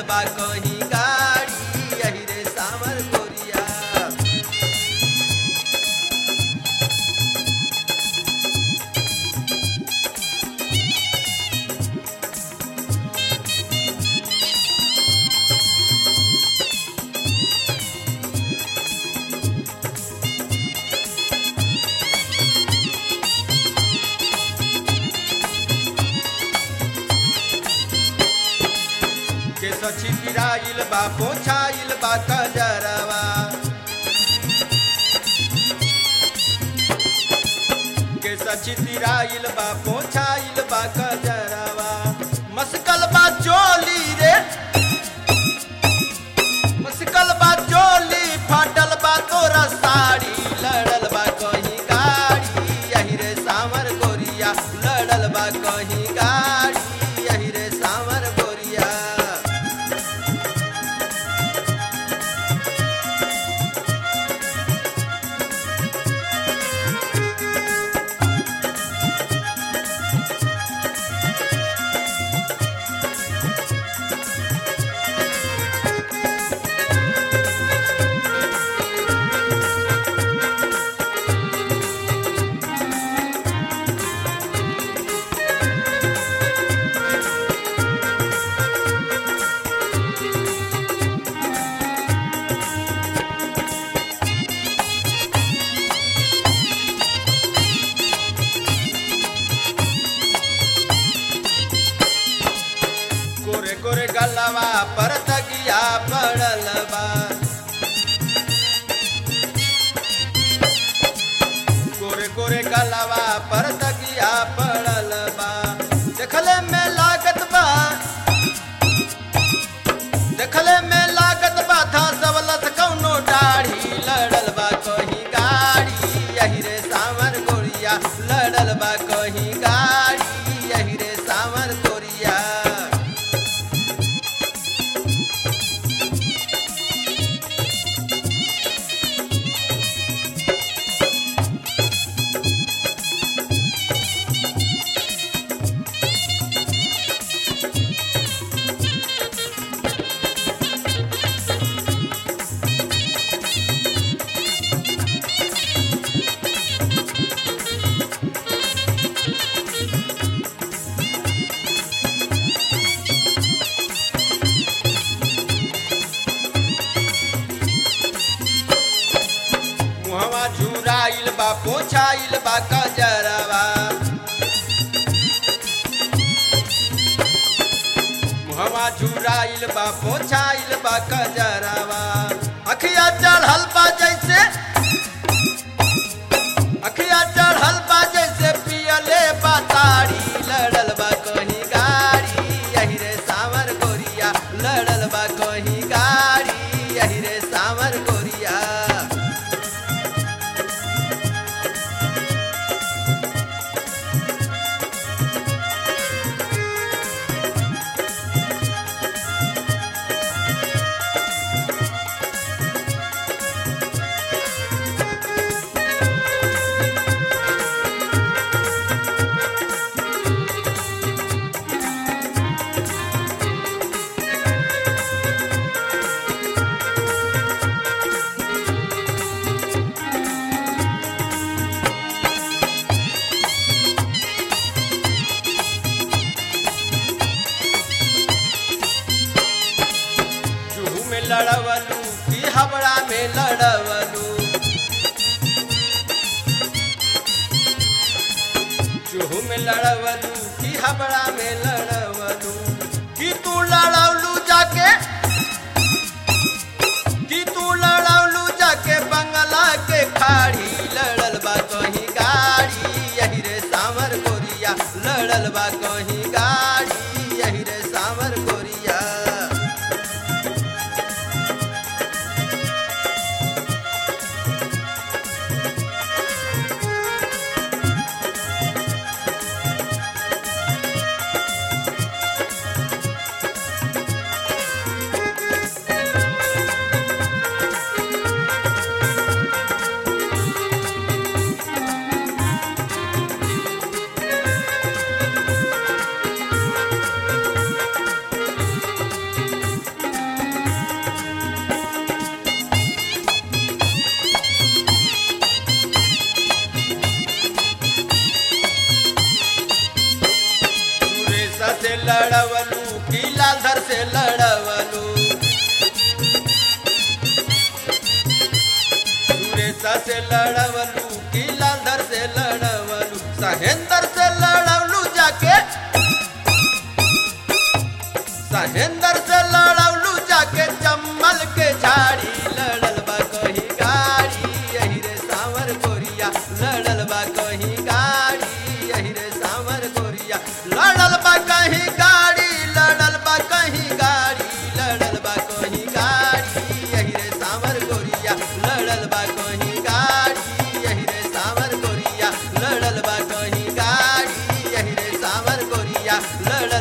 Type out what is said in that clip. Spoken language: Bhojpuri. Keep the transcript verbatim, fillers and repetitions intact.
बा कहीं गाड़ी यही रे सावर गोरिया। के सची पिराइल बा पोछाइल बा कजरवा, के सची पिराइल बा पोछाइल बा कजरवा। मस्कल बा चोली रे मस्कल बा चोली फाटल बा तोरा साड़ी लड़ल बा कहीं गाड़ी यही रे सावर गोरिया। लड़ल बा कहीं गाड़ी यही रे सावर गोरिया। गोरे गोरे गलवा पर तगिया पड़ल बा, गोरे गोरे गलवा पर तगिया पड़ल बा। देखले में लागत बा देखले में लागत बा था सबलस कौनो दाढ़ी लड़ल बा कहीं गाड़ी यही रे सावर गोरिया। लड़ल बा कहीं गाड़ी यही रे सावर गोरिया। मुहवा झुराइल बा पोछाइल बा कजरवा, मुहवा झुराइल बा पोछाइल बा कजरवा। अखिया चढ़ल बा जैसे अखिया चढ़ल बा जैसे पियले बा ताड़ी लड़ल बा कहीं गाड़ी यही रे सावर गोरिया। लड़ल बा कहीं गाड़ी यही रे सावर गोरिया। लड़वलू की हबड़ा में लड़वलू, चूहू में लड़वलू की हबड़ा में लड़वलू। कि तू लड़वलू जाके कि तू लड़वलू जाके बंगला के खाड़ी लड़ल बा कहीं गाड़ी यही रे सावर गोरिया। लड़ल बा कहीं गाड़ी यही रे सावर गोरिया। शीशा से लड़वलू की लालधर से लड़वलू सहेंदर से लड़वलू जाके सहेंदर से लड़वलू जाके जम्मल के झाड़ी लड़ल बा कहीं गाड़ी यही रे सावर गोरिया लड़ल बा कहीं गाड़ी यही रे सावर गोरिया लड़ल बा कहीं गाड़ी लड़ल बा कहीं गाड़ी लड़ल बा कहीं गाड़ी यही रे सावर गोरिया लड़ल बा कहीं गाड़ी यही रे सावर गोरिया लड़ल बा कहीं गाड़ी यही रे सावर गोरिया लड़ल